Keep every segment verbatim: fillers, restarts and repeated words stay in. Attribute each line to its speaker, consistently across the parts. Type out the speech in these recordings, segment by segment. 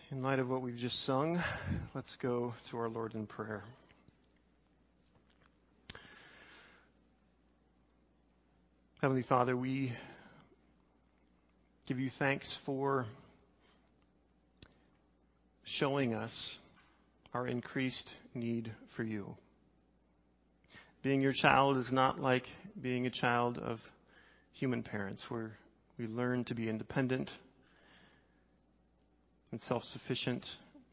Speaker 1: In light of what we've just sung, let's go to our Lord in prayer. Heavenly Father, we give you thanks for showing us our increased need for you. Being your child is not like being a child of human parents, where we learn to be independent and self-sufficient.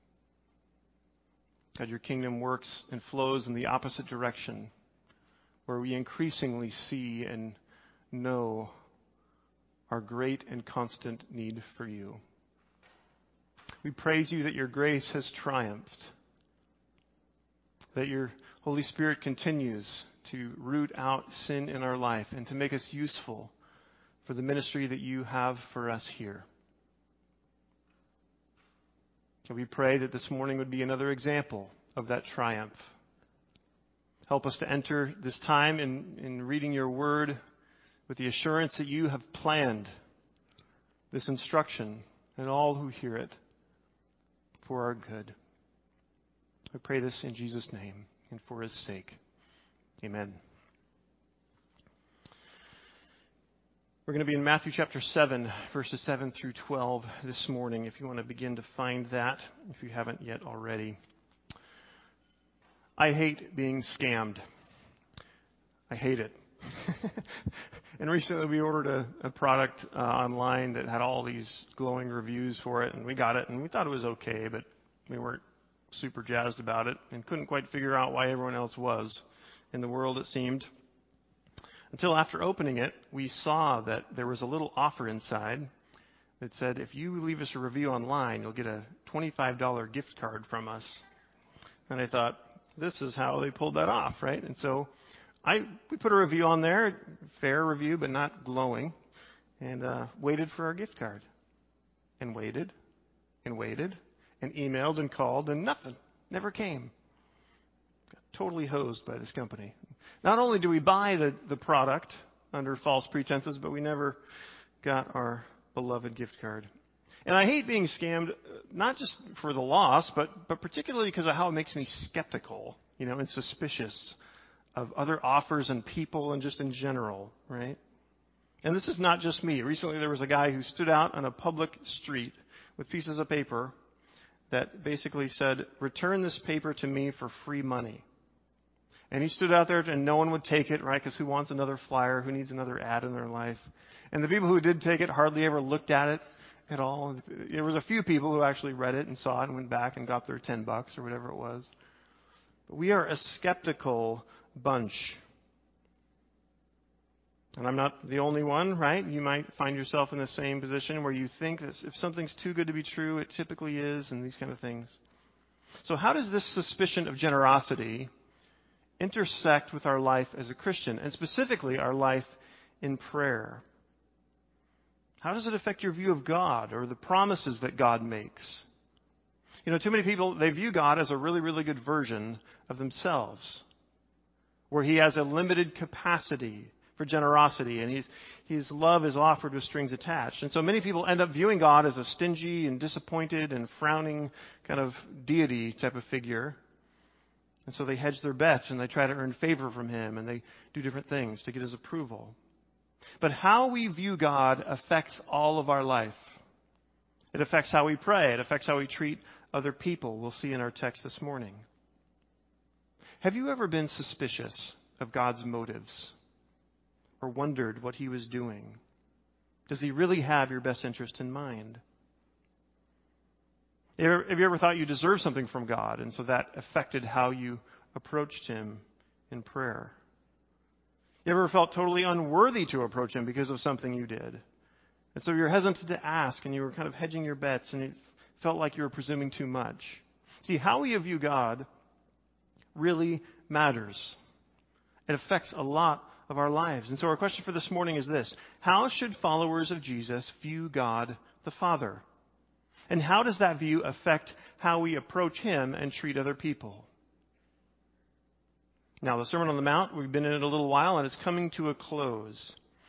Speaker 1: God, your kingdom works and flows in the opposite direction, where we increasingly see and know our great and constant need for you. We praise you that your grace has triumphed, that your Holy Spirit continues to root out sin in our life and to make us useful for the ministry that you have for us here. And we pray that this morning would be another example of that triumph. Help us to enter this time in, in reading your word with the assurance that you have planned this instruction and all who hear it for our good. I pray this in Jesus' name and for his sake. Amen. We're going to be in Matthew chapter seven, verses seven through twelve this morning, if you want to begin to find that, if you haven't yet already. I hate being scammed. I hate it. And recently we ordered a, a product uh, online that had all these glowing reviews for it, and we got it, and we thought it was okay, but we weren't super jazzed about it and couldn't quite figure out why everyone else was in the world, it seemed. Until after opening it, we saw that there was a little offer inside that said, if you leave us a review online, you'll get a twenty-five dollars gift card from us. And I thought, this is how they pulled that off, right? And so I we put a review on there, fair review, but not glowing, and uh, waited for our gift card. And waited, and waited, and emailed and called, and nothing. Never came. Got totally hosed by this company. Not only do we buy the, the product under false pretenses, but we never got our beloved gift card. And I hate being scammed, not just for the loss, but, but particularly because of how it makes me skeptical, you know, and suspicious of other offers and people and just in general, right? And this is not just me. Recently there was a guy who stood out on a public street with pieces of paper that basically said, return this paper to me for free money. And he stood out there and no one would take it, right? Because who wants another flyer? Who needs another ad in their life? And the people who did take it hardly ever looked at it at all. There was a few people who actually read it and saw it and went back and got their ten bucks or whatever it was. But we are a skeptical bunch. And I'm not the only one, right? You might find yourself in the same position where you think that if something's too good to be true, it typically is, and these kind of things. So how does this suspicion of generosity intersect with our life as a Christian, and specifically our life in prayer? How does it affect your view of God or the promises that God makes? You know, too many people, they view God as a really, really good version of themselves, where he has a limited capacity for generosity, and he's, his love is offered with strings attached. And so many people end up viewing God as a stingy and disappointed and frowning kind of deity type of figure. And so they hedge their bets and they try to earn favor from him, and they do different things to get his approval. But how we view God affects all of our life. It affects how we pray. It affects how we treat other people. We'll see in our text this morning. Have you ever been suspicious of God's motives or wondered what he was doing? Does he really have your best interest in mind? Have you ever thought you deserved something from God, and so that affected how you approached him in prayer? You ever felt totally unworthy to approach him because of something you did? And so you're hesitant to ask, and you were kind of hedging your bets, and it felt like you were presuming too much. See, how we view God really matters. It affects a lot of our lives. And so our question for this morning is this: how should followers of Jesus view God the Father? And how does that view affect how we approach him and treat other people? Now, the Sermon on the Mount, we've been in it a little while, and it's coming to a close.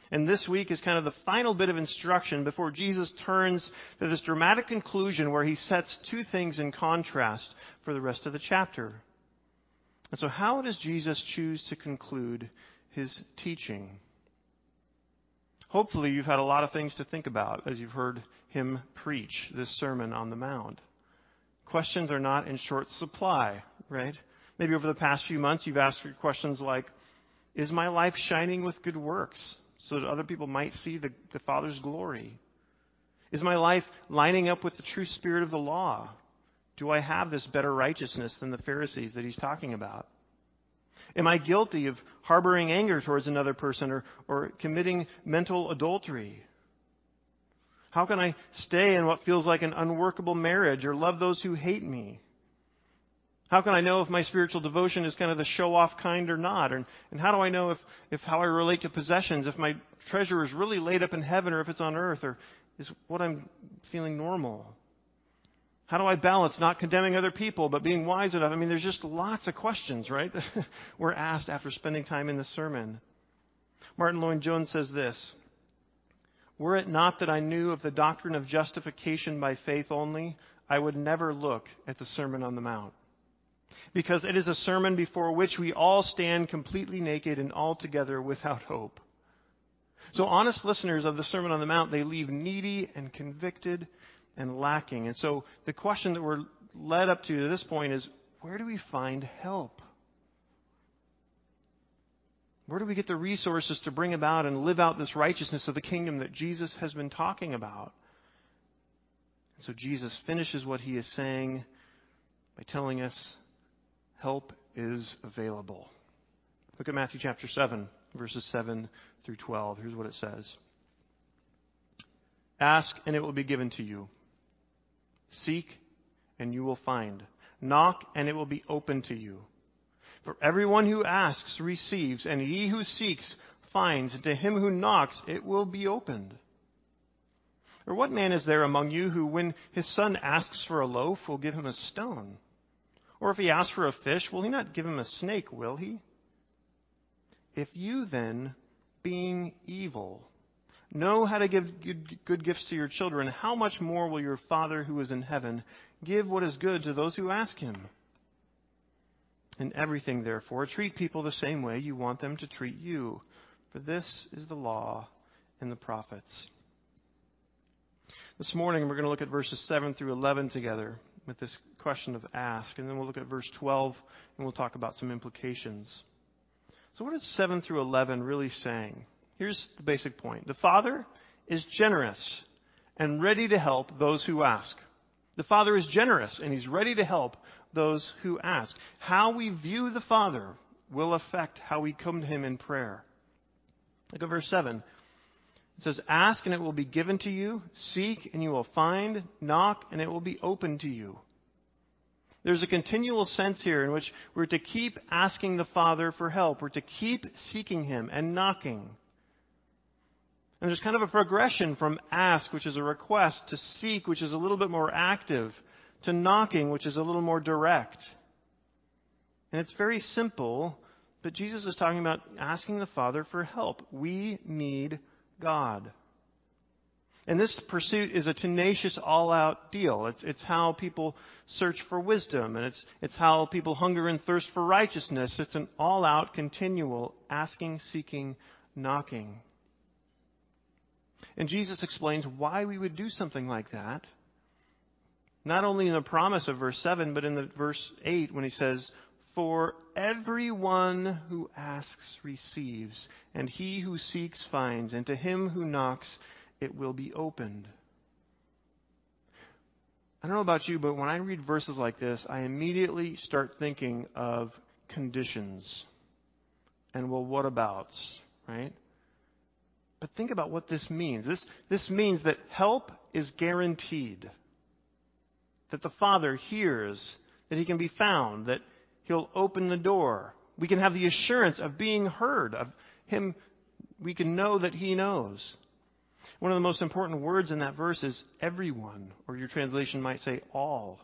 Speaker 1: And this week is kind of the final bit of instruction before Jesus turns to this dramatic conclusion where he sets two things in contrast for the rest of the chapter. And so how does Jesus choose to conclude his teaching? Hopefully you've had a lot of things to think about as you've heard him preach this Sermon on the Mount. Questions are not in short supply, right? Maybe over the past few months you've asked questions like, is my life shining with good works so that other people might see the, the Father's glory? Is my life lining up with the true spirit of the law? Do I have this better righteousness than the Pharisees that he's talking about? Am I guilty of harboring anger towards another person or, or committing mental adultery? How can I stay in what feels like an unworkable marriage or love those who hate me? How can I know if my spiritual devotion is kind of the show-off kind or not? And, and how do I know if, if how I relate to possessions, if my treasure is really laid up in heaven or if it's on earth, or is what I'm feeling normal? How do I balance not condemning other people but being wise enough? I mean, there's just lots of questions, right, that we're asked after spending time in the sermon. Martin Lloyd-Jones says this, were it not that I knew of the doctrine of justification by faith only, I would never look at the Sermon on the Mount. Because it is a sermon before which we all stand completely naked and altogether without hope. So honest listeners of the Sermon on the Mount, they leave needy and convicted and lacking. And so the question that we're led up to to this point is, where do we find help? Where do we get the resources to bring about and live out this righteousness of the kingdom that Jesus has been talking about? And so Jesus finishes what he is saying by telling us help is available. Look at Matthew chapter seven, verses seven through twelve. Here's what it says. Ask and it will be given to you. Seek and you will find. Knock and it will be opened to you. For everyone who asks receives, and he who seeks finds, and to him who knocks it will be opened. Or what man is there among you who, when his son asks for a loaf, will give him a stone? Or if he asks for a fish, will he not give him a snake, will he? If you then, being evil, know how to give good, good gifts to your children, how much more will your Father who is in heaven give what is good to those who ask him? In everything, therefore, treat people the same way you want them to treat you, for this is the law and the prophets. This morning, we're going to look at verses seven through eleven together with this question of ask, and then we'll look at verse twelve, and we'll talk about some implications. So what is seven through eleven really saying? Here's the basic point. The Father is generous and ready to help those who ask. The Father is generous and he's ready to help those who ask. How we view the Father will affect how we come to him in prayer. Look at verse seven. It says, ask and it will be given to you. Seek and you will find. Knock and it will be opened to you. There's a continual sense here in which we're to keep asking the Father for help. We're to keep seeking him and knocking. And there's kind of a progression from ask, which is a request, to seek, which is a little bit more active, to knocking, which is a little more direct. And it's very simple, but Jesus is talking about asking the Father for help. We need God. And this pursuit is a tenacious, all-out deal. It's, it's how people search for wisdom, and it's, it's how people hunger and thirst for righteousness. It's an all-out, continual asking, seeking, knocking. And Jesus explains why we would do something like that. Not only in the promise of verse seven, but in the verse eight when he says, for everyone who asks receives, and he who seeks finds, and to him who knocks it will be opened. I don't know about you, but when I read verses like this, I immediately start thinking of conditions and well, what abouts, right? But think about what this means. This, this means that help is guaranteed. That the Father hears, that he can be found, that he'll open the door. We can have the assurance of being heard, of him. We can know that he knows. One of the most important words in that verse is everyone, or your translation might say all.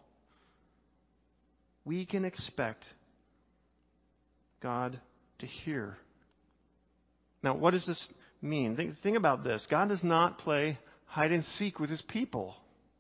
Speaker 1: We can expect God to hear. Now, what does this mean? Think, think about this. God does not play hide and seek with his people.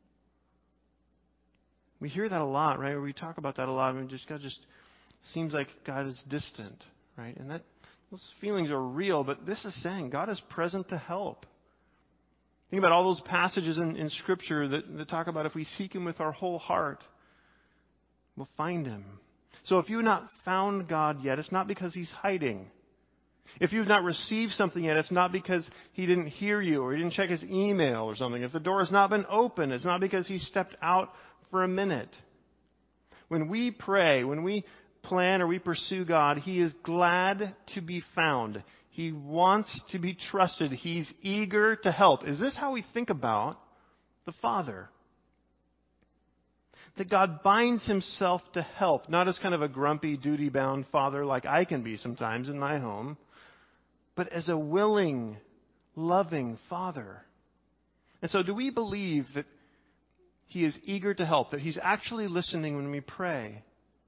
Speaker 1: We hear that a lot, right? We talk about that a lot. I mean, just God just seems like God is distant, right? And that those feelings are real, but this is saying God is present to help. Think about all those passages in, in Scripture that, that talk about if we seek him with our whole heart, we'll find him. So if you've not found God yet, it's not because he's hiding. If you've not received something yet, it's not because he didn't hear you or he didn't check his email or something. If the door has not been opened, it's not because he stepped out for a minute. When we pray, when we plan or we pursue God, he is glad to be found. He wants to be trusted. He's eager to help. Is this how we think about the Father? That God binds himself to help, not as kind of a grumpy, duty-bound father like I can be sometimes in my home, but as a willing, loving Father. And so do we believe that he is eager to help, that he's actually listening when we pray?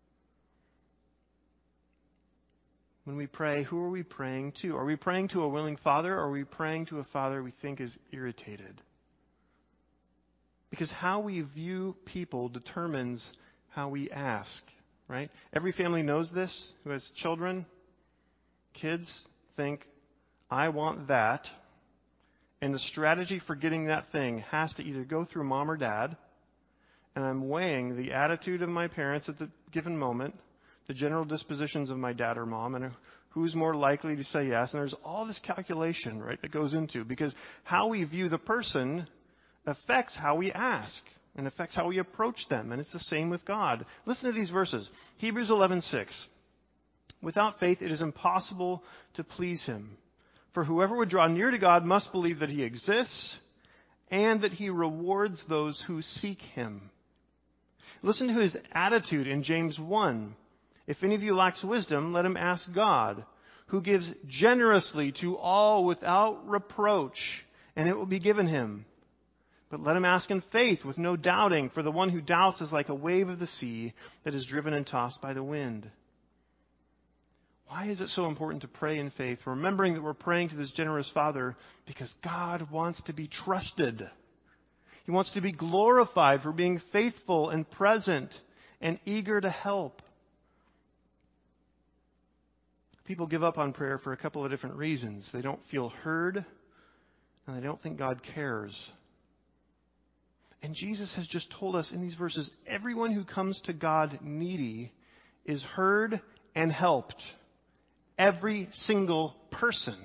Speaker 1: When we pray, who are we praying to? Are we praying to a willing Father, or are we praying to a Father we think is irritated? Because how we view people determines how we ask, right? Every family knows this who has children. Kids think, I want that. And the strategy for getting that thing has to either go through mom or dad. And I'm weighing the attitude of my parents at the given moment, the general dispositions of my dad or mom, and who's more likely to say yes. And there's all this calculation, right, that goes into, because how we view the person affects how we ask and affects how we approach them. And it's the same with God. Listen to these verses. Hebrews eleven six. Without faith, it is impossible to please him. For whoever would draw near to God must believe that he exists and that he rewards those who seek him. Listen to his attitude in James one. If any of you lacks wisdom, let him ask God, who gives generously to all without reproach, and it will be given him. But let him ask in faith with no doubting, for the one who doubts is like a wave of the sea that is driven and tossed by the wind. Why is it so important to pray in faith, remembering that we're praying to this generous Father? Because God wants to be trusted. He wants to be glorified for being faithful and present and eager to help. People give up on prayer for a couple of different reasons. They don't feel heard, and they don't think God cares. And Jesus has just told us in these verses, everyone who comes to God needy is heard and helped. Every single person.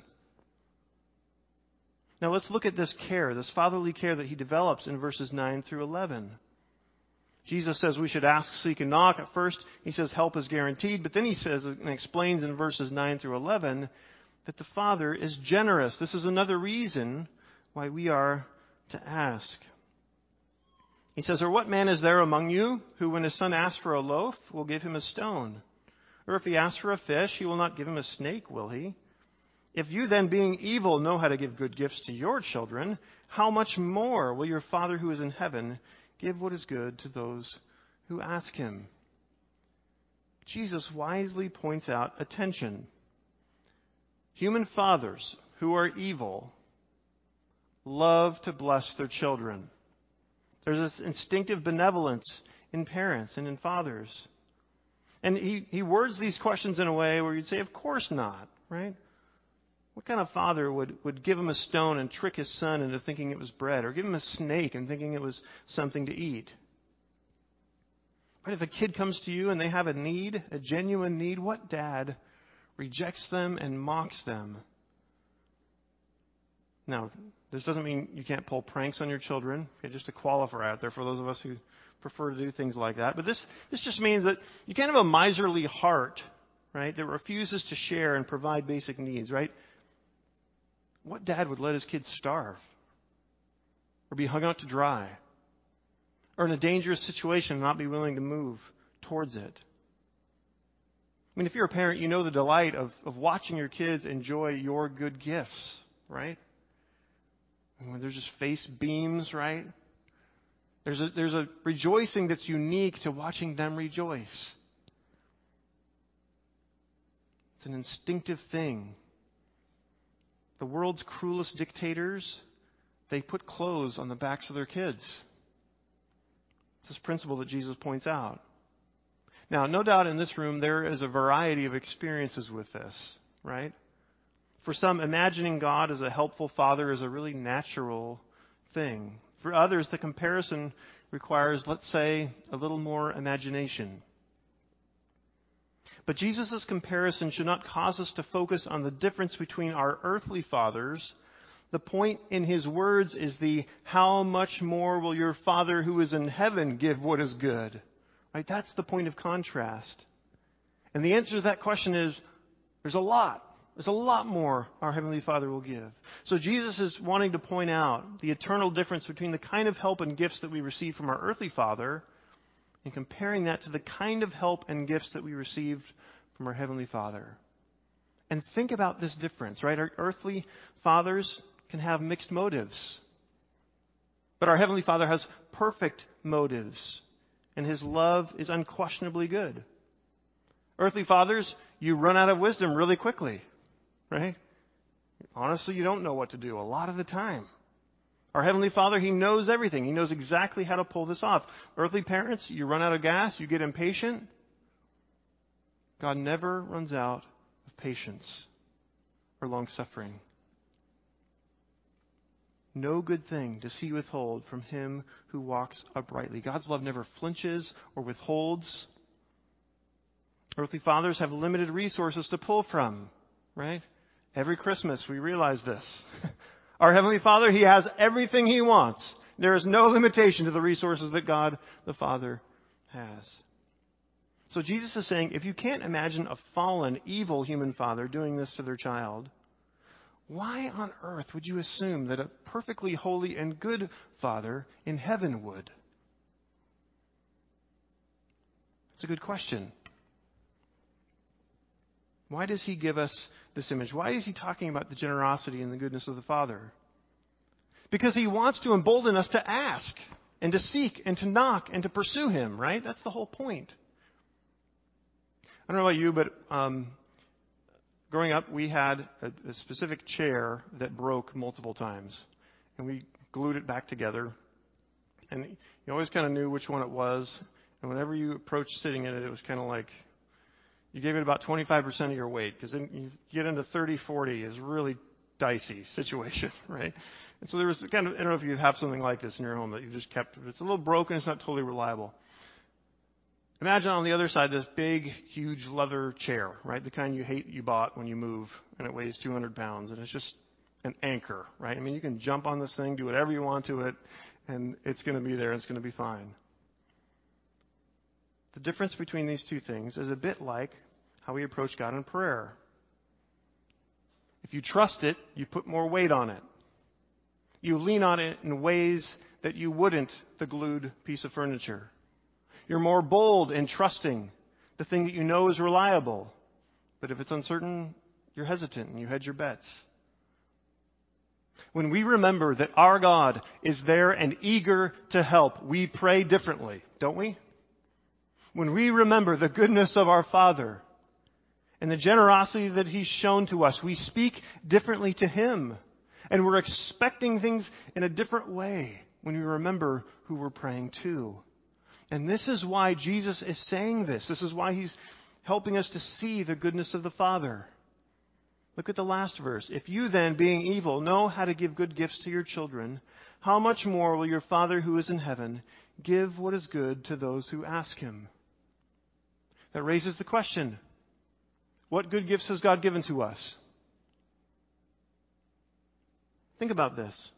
Speaker 1: Now let's look at this care, this fatherly care that he develops in verses nine through eleven. Jesus says we should ask, seek, and knock. At first, he says help is guaranteed. But then he says and explains in verses nine through eleven that the Father is generous. This is another reason why we are to ask. He says, or what man is there among you who, when his son asks for a loaf, will give him a stone? Or if he asks for a fish, he will not give him a snake, will he? If you then, being evil, know how to give good gifts to your children, how much more will your Father who is in heaven give what is good to those who ask him? Jesus wisely points out attention. Human fathers who are evil love to bless their children. There's this instinctive benevolence in parents and in fathers. And he, he words these questions in a way where you'd say, of course not, right? What kind of father would, would give him a stone and trick his son into thinking it was bread, or give him a snake and thinking it was something to eat? Right? If a kid comes to you and they have a need, a genuine need, what dad rejects them and mocks them? Now, this doesn't mean you can't pull pranks on your children. Okay, just a qualifier out there for those of us who prefer to do things like that. But this, this just means that you can't have a miserly heart, right, that refuses to share and provide basic needs, right? What dad would let his kids starve or be hung out to dry or in a dangerous situation and not be willing to move towards it? I mean, if you're a parent, you know the delight of, of watching your kids enjoy your good gifts, right? And when there's just face beams, right? There's a, there's a rejoicing that's unique to watching them rejoice. It's an instinctive thing. The world's cruelest dictators, they put clothes on the backs of their kids. It's this principle that Jesus points out. Now, no doubt in this room there is a variety of experiences with this, right? For some, imagining God as a helpful father is a really natural thing. For others, the comparison requires, let's say, a little more imagination. But Jesus' comparison should not cause us to focus on the difference between our earthly fathers. The point in his words is the, how much more will your Father who is in heaven give what is good? Right? That's the point of contrast. And the answer to that question is, there's a lot. There's a lot more our Heavenly Father will give. So Jesus is wanting to point out the eternal difference between the kind of help and gifts that we receive from our earthly Father and comparing that to the kind of help and gifts that we received from our Heavenly Father. And think about this difference, right? Our earthly fathers can have mixed motives. But our Heavenly Father has perfect motives, and His love is unquestionably good. Earthly fathers, you run out of wisdom really quickly, right? Honestly, you don't know what to do a lot of the time. Our Heavenly Father, He knows everything. He knows exactly how to pull this off. Earthly parents, you run out of gas, you get impatient. God never runs out of patience or long-suffering. No good thing does He withhold from him who walks uprightly. God's love never flinches or withholds. Earthly fathers have limited resources to pull from, right? Every Christmas we realize this. Our Heavenly Father, He has everything He wants. There is no limitation to the resources that God the Father has. So Jesus is saying, if you can't imagine a fallen, evil human father doing this to their child, why on earth would you assume that a perfectly holy and good Father in heaven would? It's a good question. Why does He give us this image? Why is He talking about the generosity and the goodness of the Father? Because He wants to embolden us to ask and to seek and to knock and to pursue Him, right? That's the whole point. I don't know about you, but um, growing up, we had a, a specific chair that broke multiple times. And we glued it back together. And you always kind of knew which one it was. And whenever you approached sitting in it, it was kind of like you gave it about twenty-five percent of your weight. Because then you get into thirty, forty is really dicey situation, right? And so there was kind of, I don't know if you have something like this in your home that you just kept, it's a little broken, it's not totally reliable. Imagine on the other side this big, huge leather chair, right? The kind you hate you bought when you move, and it weighs two hundred pounds, and it's just an anchor, right? I mean, you can jump on this thing, do whatever you want to it, and it's going to be there, and it's going to be fine. The difference between these two things is a bit like how we approach God in prayer. If you trust it, you put more weight on it. You lean on it in ways that you wouldn't the glued piece of furniture. You're more bold in trusting the thing that you know is reliable. But if it's uncertain, you're hesitant and you hedge your bets. When we remember that our God is there and eager to help, we pray differently, don't we? When we remember the goodness of our Father and the generosity that He's shown to us, we speak differently to Him. And we're expecting things in a different way when we remember who we're praying to. And this is why Jesus is saying this. This is why He's helping us to see the goodness of the Father. Look at the last verse. If you then, being evil, know how to give good gifts to your children, how much more will your Father who is in heaven give what is good to those who ask Him? That raises the question, what good gifts has God given to us? Think about this.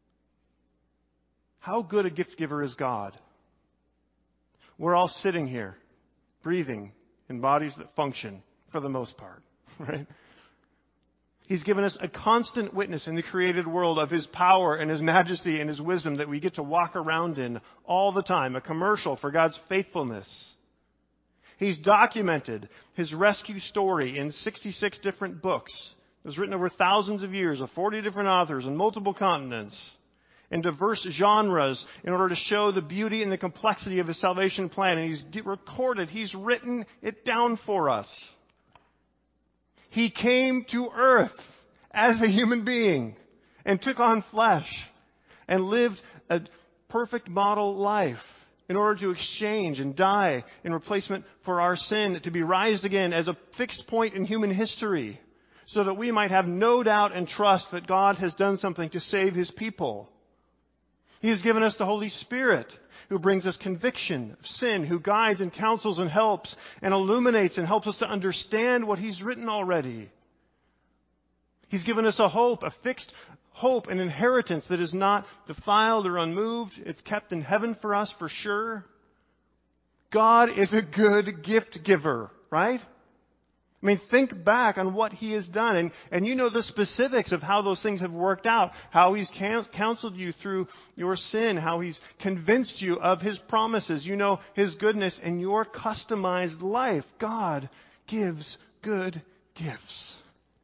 Speaker 1: How good a gift giver is God? We're all sitting here, breathing in bodies that function for the most part, right? He's given us a constant witness in the created world of His power and His majesty and His wisdom that we get to walk around in all the time, a commercial for God's faithfulness. He's documented His rescue story in sixty-six different books. It was written over thousands of years of forty different authors on multiple continents in diverse genres in order to show the beauty and the complexity of His salvation plan. And He's recorded, He's written it down for us. He came to earth as a human being and took on flesh and lived a perfect model life in order to exchange and die in replacement for our sin, to be raised again as a fixed point in human history, so that we might have no doubt and trust that God has done something to save His people. He has given us the Holy Spirit, who brings us conviction of sin, who guides and counsels and helps and illuminates and helps us to understand what He's written already. He's given us a hope, a fixed hope, an inheritance that is not defiled or unmoved. It's kept in heaven for us for sure. God is a good gift giver, right? I mean, think back on what He has done, and, and you know the specifics of how those things have worked out, how He's counseled you through your sin, how He's convinced you of His promises. You know His goodness in your customized life. God gives good gifts.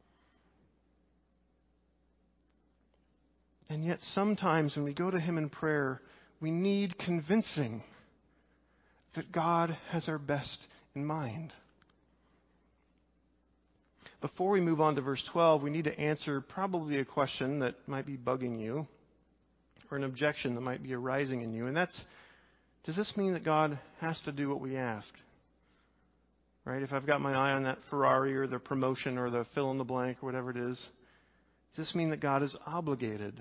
Speaker 1: And yet sometimes when we go to Him in prayer, we need convincing that God has our best in mind. Before we move on to verse twelve, we need to answer probably a question that might be bugging you, or an objection that might be arising in you. And that's, does this mean that God has to do what we ask? Right? If I've got my eye on that Ferrari or the promotion or the fill in the blank or whatever it is, does this mean that God is obligated?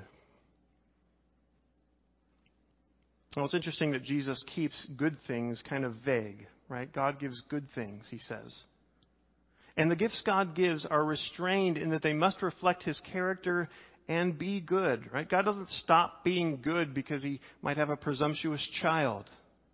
Speaker 1: Well, it's interesting that Jesus keeps good things kind of vague, right? God gives good things, He says. And the gifts God gives are restrained in that they must reflect His character and be good, right? God doesn't stop being good because He might have a presumptuous child.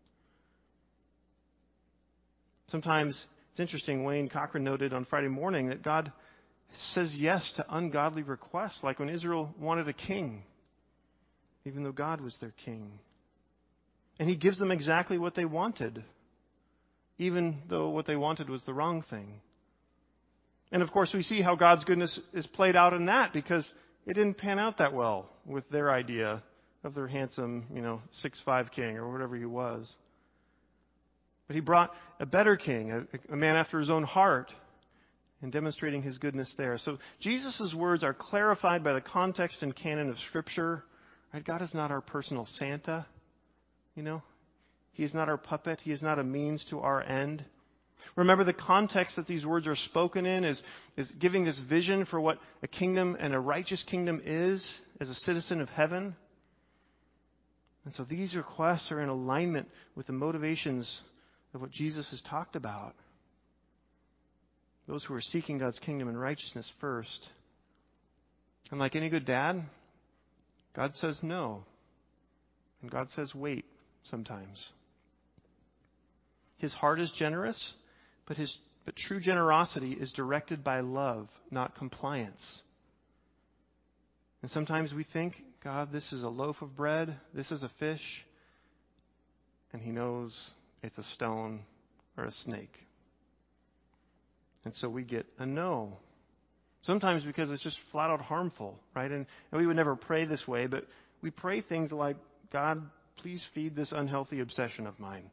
Speaker 1: Sometimes, it's interesting, Wayne Cochran noted on Friday morning that God says yes to ungodly requests, like when Israel wanted a king, even though God was their king. And He gives them exactly what they wanted, even though what they wanted was the wrong thing. And of course, we see how God's goodness is played out in that, because it didn't pan out that well with their idea of their handsome, you know, six five king or whatever he was. But He brought a better king, a, a man after His own heart, and demonstrating His goodness there. So Jesus' words are clarified by the context and canon of Scripture. Right? God is not our personal Santa. You know, He is not our puppet. He is not a means to our end. Remember, the context that these words are spoken in is, is giving this vision for what a kingdom and a righteous kingdom is as a citizen of heaven. And so these requests are in alignment with the motivations of what Jesus has talked about. Those who are seeking God's kingdom and righteousness first. And like any good dad, God says no. And God says wait sometimes. His heart is generous, but his but true generosity is directed by love, not compliance. And sometimes we think, God, this is a loaf of bread, this is a fish, and He knows it's a stone or a snake. And so we get a no. Sometimes because it's just flat out harmful, right? And, and we would never pray this way, but we pray things like, God, please feed this unhealthy obsession of mine.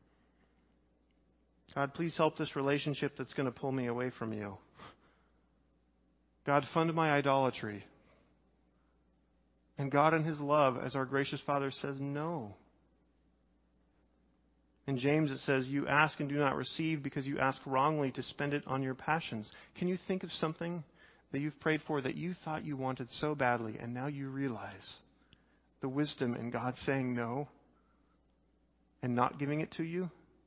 Speaker 1: God, please help this relationship that's going to pull me away from You. God, fund my idolatry. And God in His love, as our gracious Father, says no. In James it says, you ask and do not receive because you ask wrongly to spend it on your passions. Can you think of something that you've prayed for that you thought you wanted so badly, and now you realize the wisdom in God saying no and not giving it to you?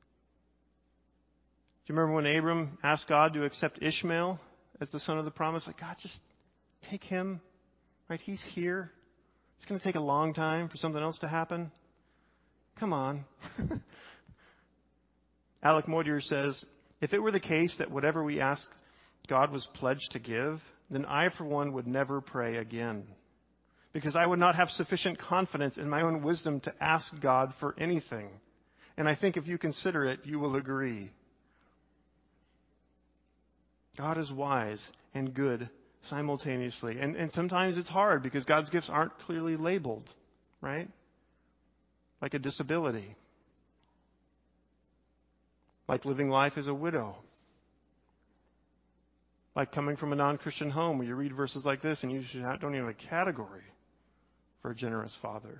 Speaker 1: Do you remember when Abram asked God to accept Ishmael as the son of the promise? Like, God, just take him, right? He's here. It's going to take a long time for something else to happen. Come on. Alec Moitier says, if it were the case that whatever we ask God was pledged to give, then I, for one, would never pray again, because I would not have sufficient confidence in my own wisdom to ask God for anything. And I think if you consider it, you will agree. God is wise and good simultaneously. And, and sometimes it's hard because God's gifts aren't clearly labeled, right? Like a disability. Like living life as a widow. Like coming from a non-Christian home where you read verses like this and you should have, don't even have a category for a generous father.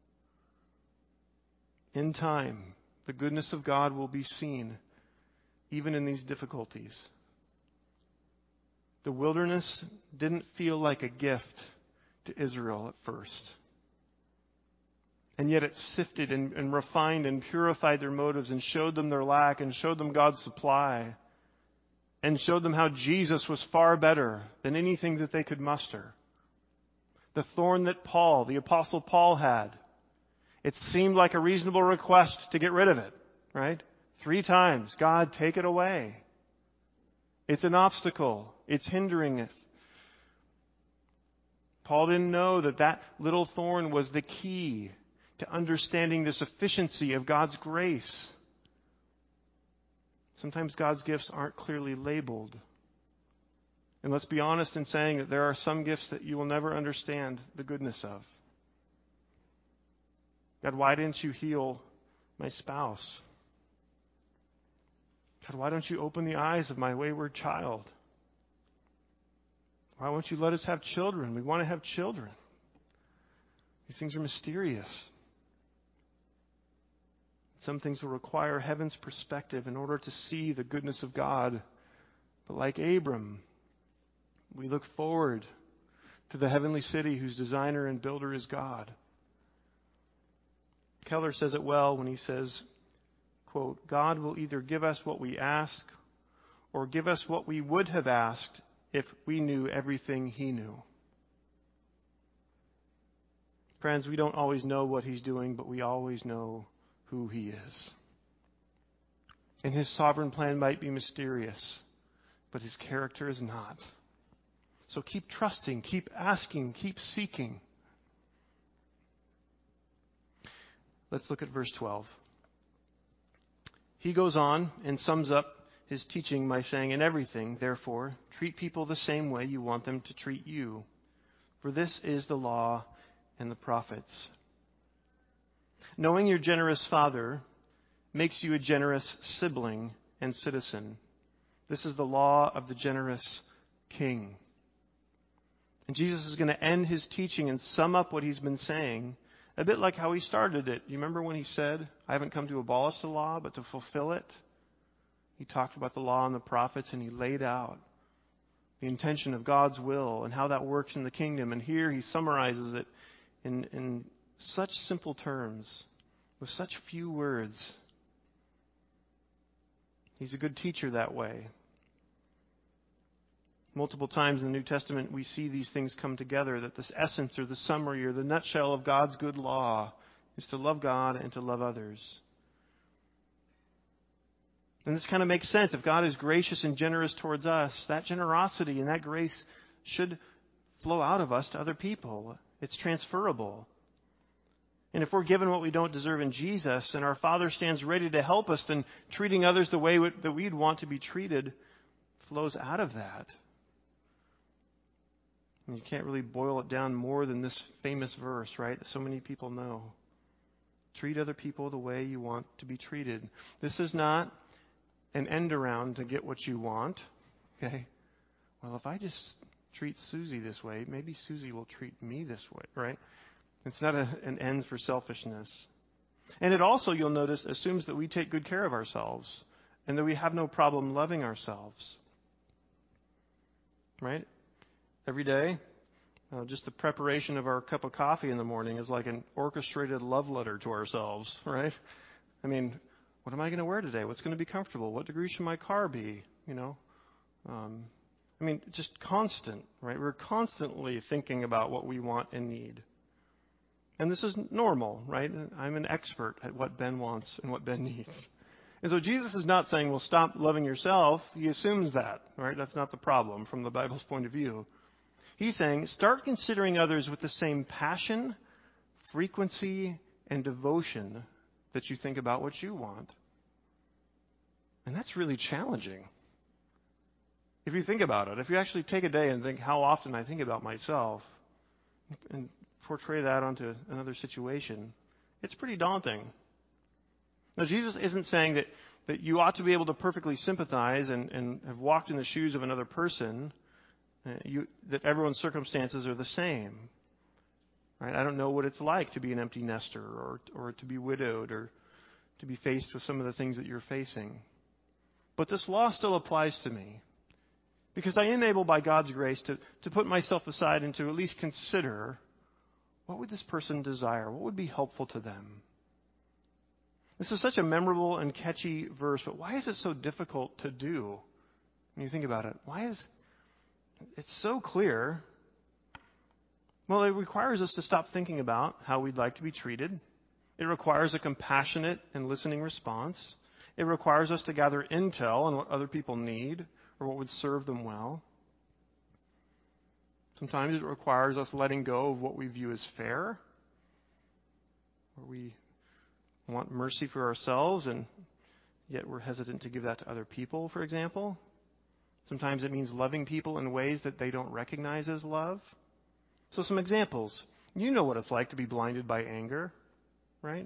Speaker 1: In time, the goodness of God will be seen, even in these difficulties. The wilderness didn't feel like a gift to Israel at first. And yet it sifted and, and refined and purified their motives and showed them their lack and showed them God's supply and showed them how Jesus was far better than anything that they could muster. The thorn that Paul, the Apostle Paul had, it seemed like a reasonable request to get rid of it, right? Three times, God, take it away. It's an obstacle. It's hindering us. Paul didn't know that that little thorn was the key to understanding the sufficiency of God's grace. Sometimes God's gifts aren't clearly labeled. And let's be honest in saying that there are some gifts that you will never understand the goodness of. God, why didn't you heal my spouse? God, why don't you open the eyes of my wayward child? Why won't you let us have children? We want to have children. These things are mysterious. Some things will require heaven's perspective in order to see the goodness of God. But like Abram, we look forward to the heavenly city whose designer and builder is God. Keller says it well when he says, quote, God will either give us what we ask or give us what we would have asked if we knew everything he knew. Friends, we don't always know what he's doing, but we always know who he is. And his sovereign plan might be mysterious, but his character is not. So keep trusting, keep asking, keep seeking. Let's look at verse twelve. He goes on and sums up his teaching by saying, in everything, therefore, treat people the same way you want them to treat you. For this is the law and the prophets. Knowing your generous father makes you a generous sibling and citizen. This is the law of the generous king. And Jesus is going to end his teaching and sum up what he's been saying, a bit like how he started it. You remember when he said, I haven't come to abolish the law, but to fulfill it? He talked about the law and the prophets, and he laid out the intention of God's will and how that works in the kingdom. And here he summarizes it in, in such simple terms, with such few words. He's a good teacher that way. Multiple times in the New Testament, we see these things come together, that this essence or the summary or the nutshell of God's good law is to love God and to love others. And this kind of makes sense. If God is gracious and generous towards us, that generosity and that grace should flow out of us to other people. It's transferable. And if we're given what we don't deserve in Jesus, and our Father stands ready to help us, then treating others the way that we'd want to be treated flows out of that. And you can't really boil it down more than this famous verse, right, that so many people know. Treat other people the way you want to be treated. This is not an end around to get what you want. Okay? Well, if I just treat Susie this way, maybe Susie will treat me this way, right? It's not a, an end for selfishness. And it also, you'll notice, assumes that we take good care of ourselves and that we have no problem loving ourselves. Right? Every day, uh, just the preparation of our cup of coffee in the morning is like an orchestrated love letter to ourselves, right? I mean, what am I going to wear today? What's going to be comfortable? What degree should my car be? You know, um, I mean, just constant, right? We're constantly thinking about what we want and need. And this is normal, right? I'm an expert at what Ben wants and what Ben needs. And so Jesus is not saying, well, stop loving yourself. He assumes that, right? That's not the problem from the Bible's point of view. He's saying, start considering others with the same passion, frequency, and devotion that you think about what you want. And that's really challenging. If you think about it, if you actually take a day and think how often I think about myself and portray that onto another situation, it's pretty daunting. Now, Jesus isn't saying that that you ought to be able to perfectly sympathize and, and have walked in the shoes of another person, uh, you, that everyone's circumstances are the same. Right? I don't know what it's like to be an empty nester or, or to be widowed or to be faced with some of the things that you're facing. But this law still applies to me because I am able by God's grace to, to put myself aside and to at least consider, what would this person desire? What would be helpful to them? This is such a memorable and catchy verse, but why is it so difficult to do when you think about it? Why is it so clear? Well, it requires us to stop thinking about how we'd like to be treated. It requires a compassionate and listening response. It requires us to gather intel on what other people need or what would serve them well. Sometimes it requires us letting go of what we view as fair, or we want mercy for ourselves, and yet we're hesitant to give that to other people, for example. Sometimes it means loving people in ways that they don't recognize as love. So some examples. You know what it's like to be blinded by anger, right?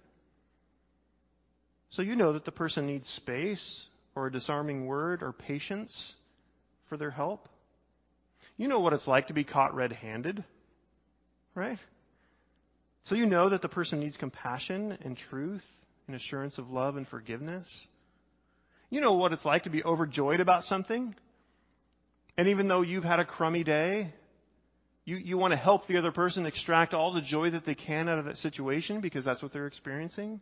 Speaker 1: So you know that the person needs space or a disarming word or patience for their help. You know what it's like to be caught red-handed, right? So you know that the person needs compassion and truth and assurance of love and forgiveness. You know what it's like to be overjoyed about something. And even though you've had a crummy day, you, you want to help the other person extract all the joy that they can out of that situation because that's what they're experiencing.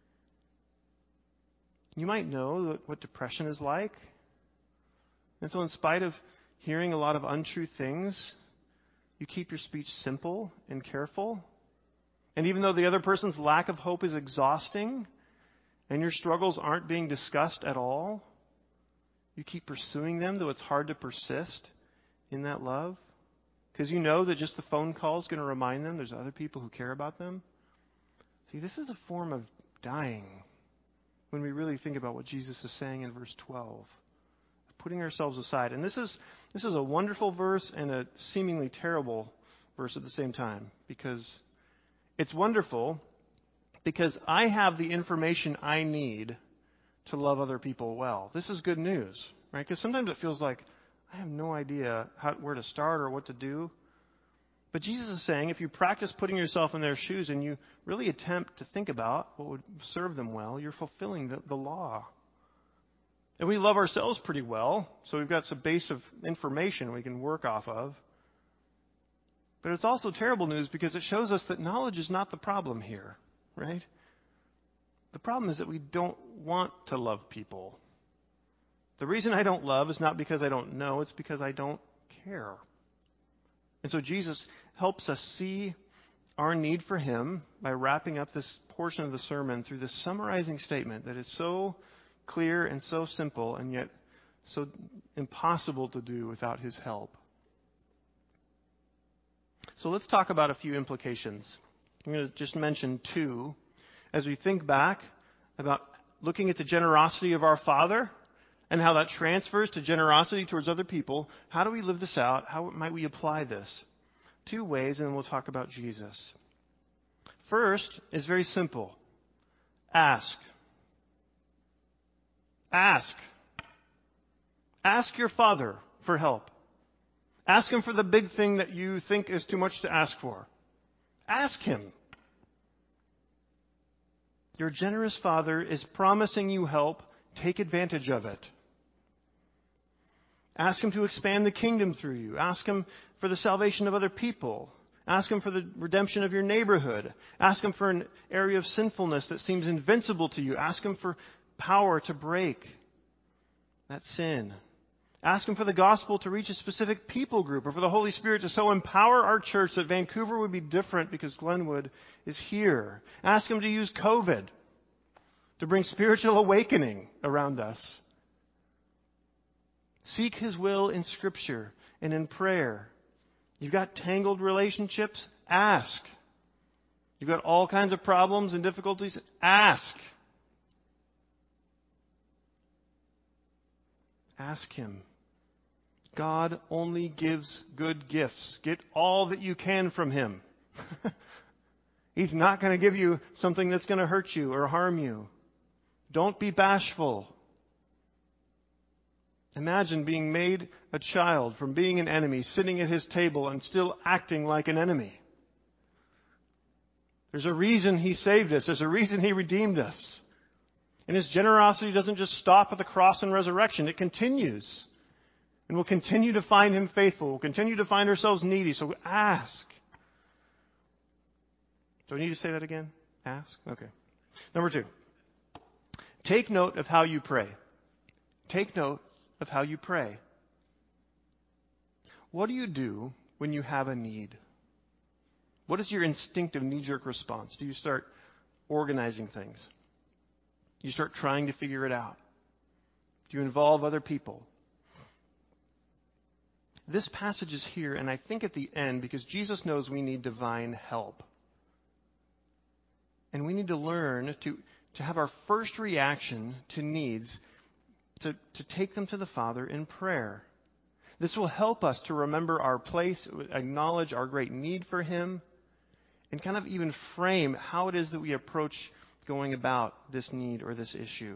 Speaker 1: You might know what depression is like. And so in spite of hearing a lot of untrue things, you keep your speech simple and careful. And even though the other person's lack of hope is exhausting and your struggles aren't being discussed at all, you keep pursuing them, though it's hard to persist in that love. Because you know that just the phone call is going to remind them there's other people who care about them. See, this is a form of dying when we really think about what Jesus is saying in verse twelve. Putting ourselves aside. And this is this is a wonderful verse and a seemingly terrible verse at the same time, because it's wonderful because I have the information I need to love other people well. This is good news, right? Because sometimes it feels like I have no idea how, where to start or what to do. But Jesus is saying if you practice putting yourself in their shoes and you really attempt to think about what would serve them well, you're fulfilling the, the law. And we love ourselves pretty well, so we've got some base of information we can work off of. But it's also terrible news because it shows us that knowledge is not the problem here, right? The problem is that we don't want to love people. The reason I don't love is not because I don't know, it's because I don't care. And so Jesus helps us see our need for him by wrapping up this portion of the sermon through this summarizing statement that is so clear and so simple and yet so impossible to do without his help. So let's talk about a few implications. I'm going to just mention two. As we think back about looking at the generosity of our Father and how that transfers to generosity towards other people, how do we live this out? How might we apply this? Two ways, and then we'll talk about Jesus. First is very simple. Ask. Ask. Ask your Father for help. Ask him for the big thing that you think is too much to ask for. Ask him. Your generous Father is promising you help. Take advantage of it. Ask him to expand the kingdom through you. Ask him for the salvation of other people. Ask him for the redemption of your neighborhood. Ask him for an area of sinfulness that seems invincible to you. Ask him for power to break that sin. Ask him for the gospel to reach a specific people group, or for the Holy Spirit to so empower our church that Vancouver would be different because Glenwood is here. Ask him to use COVID to bring spiritual awakening around us. Seek his will in Scripture and in prayer. You've got tangled relationships? Ask. You've got all kinds of problems and difficulties? Ask. Ask him. God only gives good gifts. Get all that you can from him. He's not going to give you something that's going to hurt you or harm you. Don't be bashful. Imagine being made a child from being an enemy, sitting at his table and still acting like an enemy. There's a reason he saved us. There's a reason he redeemed us. And his generosity doesn't just stop at the cross and resurrection. It continues. And we'll continue to find him faithful. We'll continue to find ourselves needy. So ask. Do I need to say that again? Ask? Okay. Number two. Take note of how you pray. Take note of how you pray. What do you do when you have a need? What is your instinctive knee-jerk response? Do you start organizing things? Do you start trying to figure it out? Do you involve other people? This passage is here, and I think at the end, because Jesus knows we need divine help. And we need to learn to, to have our first reaction to needs To, to take them to the Father in prayer. This will help us to remember our place, acknowledge our great need for him, and kind of even frame how it is that we approach going about this need or this issue.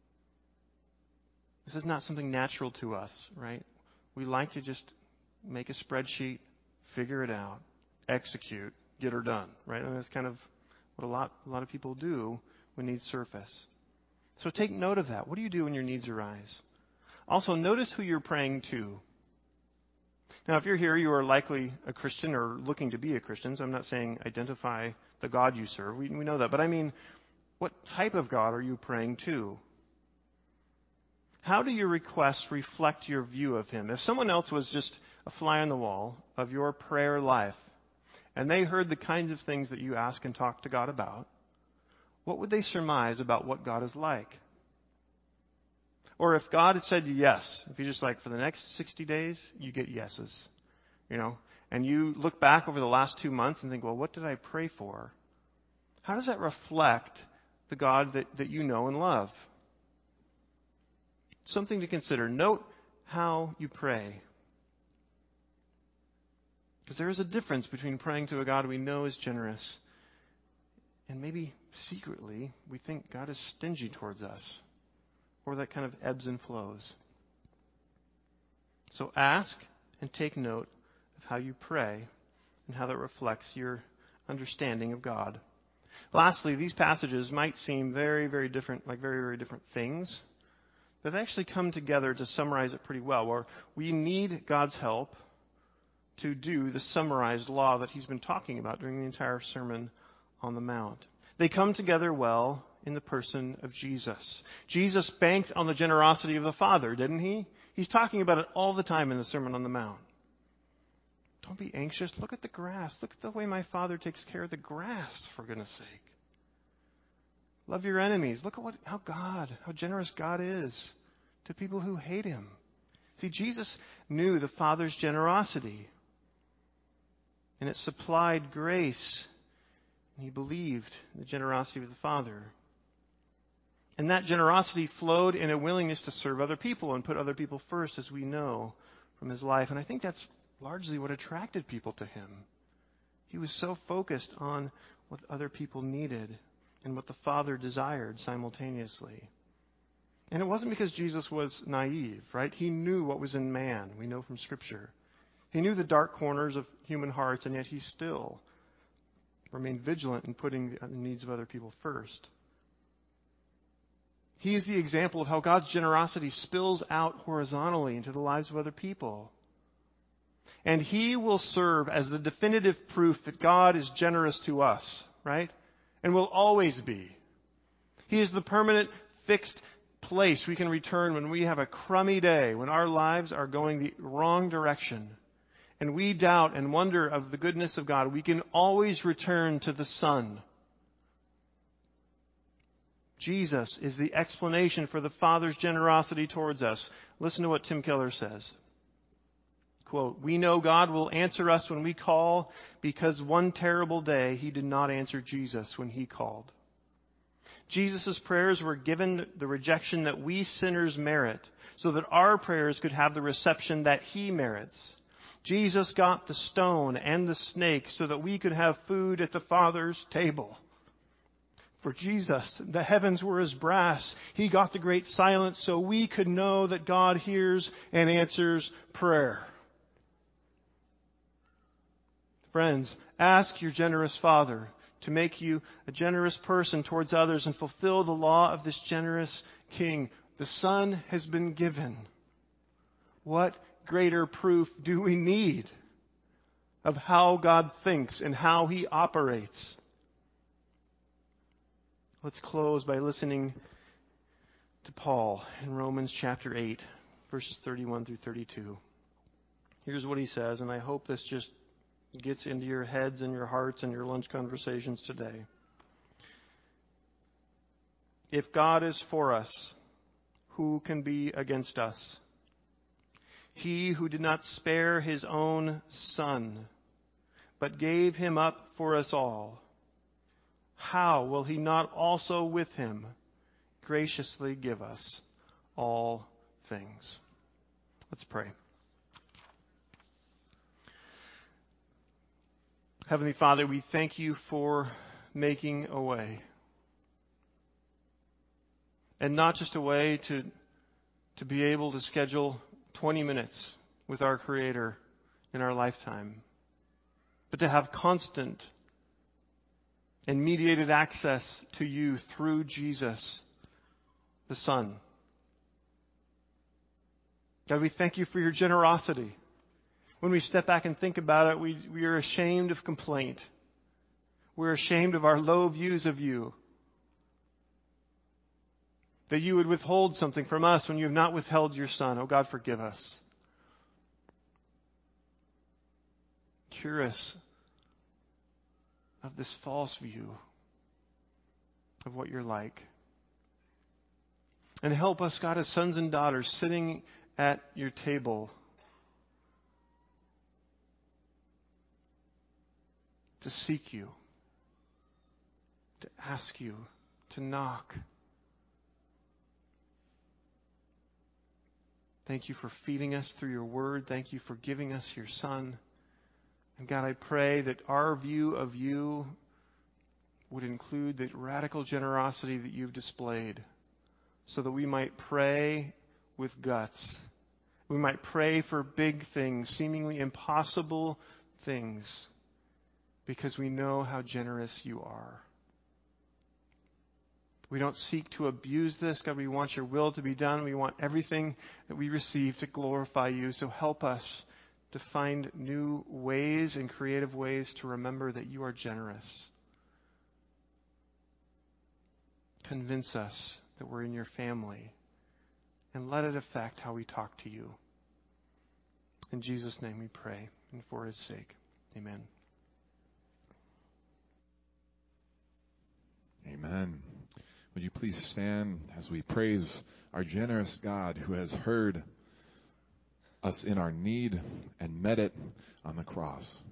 Speaker 1: This is not something natural to us, right? We like to just make a spreadsheet, figure it out, execute, get her done, right? And that's kind of what a lot, a lot of people do when needs surface. So take note of that. What do you do when your needs arise? Also, notice who you're praying to. Now, if you're here, you are likely a Christian or looking to be a Christian. So I'm not saying identify the God you serve. We, we know that. But I mean, what type of God are you praying to? How do your requests reflect your view of him? If someone else was just a fly on the wall of your prayer life, and they heard the kinds of things that you ask and talk to God about, what would they surmise about what God is like? Or if God had said yes, if you just like, for the next sixty days, you get yeses, you know, and you look back over the last two months and think, well, what did I pray for? How does that reflect the God that, that you know and love? Something to consider. Note how you pray. Because there is a difference between praying to a God we know is generous and maybe secretly we think God is stingy towards us, or that kind of ebbs and flows. So ask and take note of how you pray and how that reflects your understanding of God. Lastly, these passages might seem very, very different, like very, very different things, but they actually come together to summarize it pretty well, where we need God's help to do the summarized law that he's been talking about during the entire Sermon on the Mount. They come together well in the person of Jesus. Jesus banked on the generosity of the Father, didn't he? He's talking about it all the time in the Sermon on the Mount. Don't be anxious. Look at the grass. Look at the way my Father takes care of the grass, for goodness sake. Love your enemies. Look at what how God, how generous God is to people who hate him. See, Jesus knew the Father's generosity, and it supplied grace. He believed in the generosity of the Father. And that generosity flowed in a willingness to serve other people and put other people first, as we know from his life. And I think that's largely what attracted people to him. He was so focused on what other people needed and what the Father desired simultaneously. And it wasn't because Jesus was naive, right? He knew what was in man, we know from Scripture. He knew the dark corners of human hearts, and yet he still remained vigilant in putting the needs of other people first. He is the example of how God's generosity spills out horizontally into the lives of other people. And he will serve as the definitive proof that God is generous to us, right? And will always be. He is the permanent, fixed place we can return when we have a crummy day, when our lives are going the wrong direction, and we doubt and wonder of the goodness of God. We can always return to the Son. Jesus is the explanation for the Father's generosity towards us. Listen to what Tim Keller says. Quote, "We know God will answer us when we call because one terrible day he did not answer Jesus when he called. Jesus' prayers were given the rejection that we sinners merit so that our prayers could have the reception that he merits. Jesus got the stone and the snake so that we could have food at the Father's table. For Jesus, the heavens were as brass. He got the great silence so we could know that God hears and answers prayer. Friends, ask your generous Father to make you a generous person towards others and fulfill the law of this generous King. The Son has been given. What greater proof do we need of how God thinks and how He operates? Let's close by listening to Paul in Romans chapter eight, verses thirty-one through thirty-two. Here's what he says, and I hope this just gets into your heads and your hearts and your lunch conversations today. If God is for us, who can be against us? He who did not spare his own Son, but gave him up for us all, how will he not also with him graciously give us all things? Let's pray. Heavenly Father, we thank you for making a way. And not just a way to, to be able to schedule twenty minutes with our Creator in our lifetime, but to have constant and mediated access to you through Jesus, the Son. God, we thank you for your generosity. When we step back and think about it, we, we are ashamed of complaint. We're ashamed of our low views of you. That you would withhold something from us when you have not withheld your Son. Oh God, forgive us. Cure us of this false view of what you're like. And help us, God, as sons and daughters sitting at your table to seek you, to ask you, to knock. Thank you for feeding us through your word. Thank you for giving us your Son. And God, I pray that our view of you would include the radical generosity that you've displayed so that we might pray with guts. We might pray for big things, seemingly impossible things, because we know how generous you are. We don't seek to abuse this. God, we want your will to be done. We want everything that we receive to glorify you. So help us to find new ways and creative ways to remember that you are generous. Convince us that we're in your family, and let it affect how we talk to you. In Jesus' name we pray, and for his sake, amen.
Speaker 2: Amen. Would you please stand as we praise our generous God who has heard us in our need and met it on the cross.